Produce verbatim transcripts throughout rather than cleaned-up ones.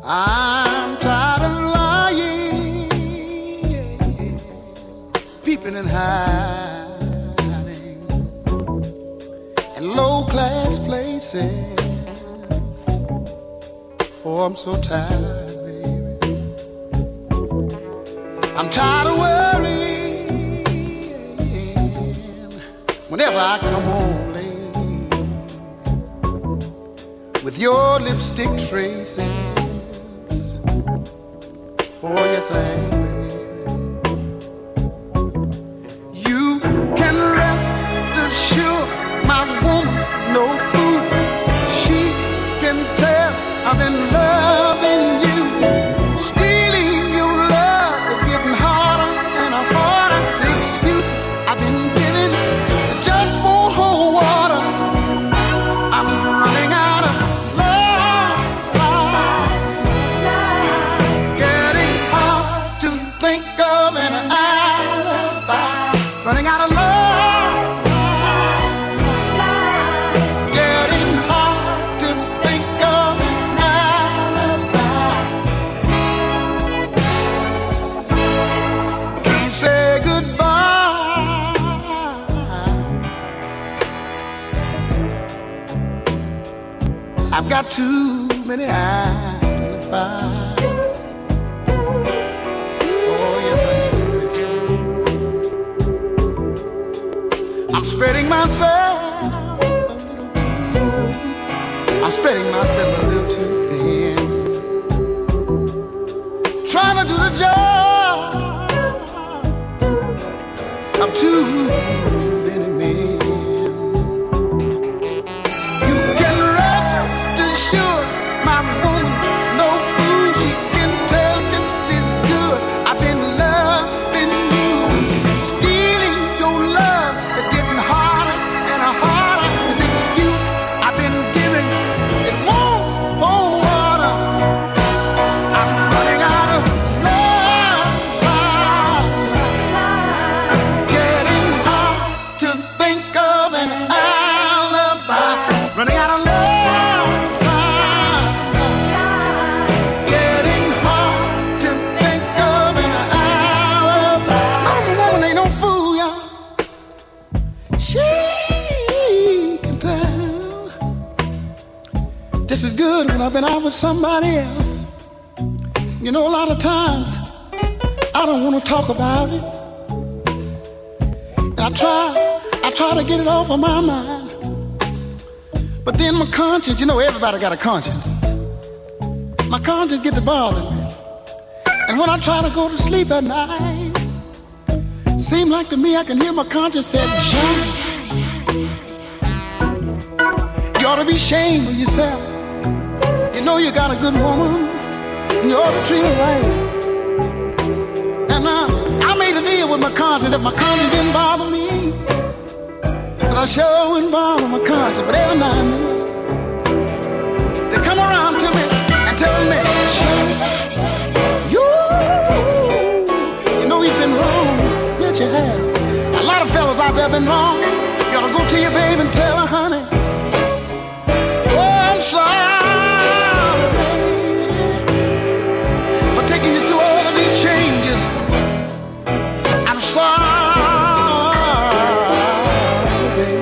I'm tired of lying, peeping and hiding in low-class places. Oh, I'm so tired, baby. I'm tired of worrying whenever I come home late with your lipstick traces. Oh, yes, I am, baby. You can rest assured my woman's no fool. She can tell I've been loving you. Stealing your love is getting harder and harder. The excuse I've been giving just won't hold water. I'm running out of love. Getting hard to think of an alibi. Running out of love. Getting hard to think of an alibi. Can't say goodbye. I've got too many eyes to find. Oh, yes, I do. I'm spreading myself a little thin. I'm spreading myself a little too thin. Trying to do the job of too many men. You can rest assured my woman, no fool. She can tell just as good I've been loving you. Stealing your love is getting harder and harder. The excuse I've been giving, it won't hold water. I'm running out of love. It's getting hard to think of an alibi. Running out of love. Getting hard to think of an alibi. No woman ain't no fool, y'all. She can tell just as good when I've been out with somebody else. You know, a lot of times I don't want to talk about it. And I try, I try to get it off of my mind. But then my conscience, you know, everybody got a conscience. My conscience gets to bothering me. And when I try to go to sleep at night, seem like to me I can hear my conscience say, "Shine." You ought to be ashamed of yourself. You know you got a good woman. You ought to treat her right. And uh, I made a deal with my conscience. If my conscience didn't bother me, that I sure wouldn't bother my conscience. But every now and then, they come around to me and tell me, "Shine. You, you know you've been wrong." Yes, you have. A lot of fellas out there been wrong. You ought to go to your baby and tell her, "Honey, oh, I'm sorry, baby, for taking you through all of these changes. I'm sorry, baby.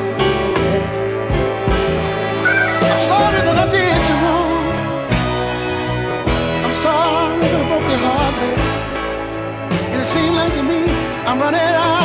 I'm sorry that I did you wrong. I'm sorry that I broke your heart, baby. And it seems like to me I'm running out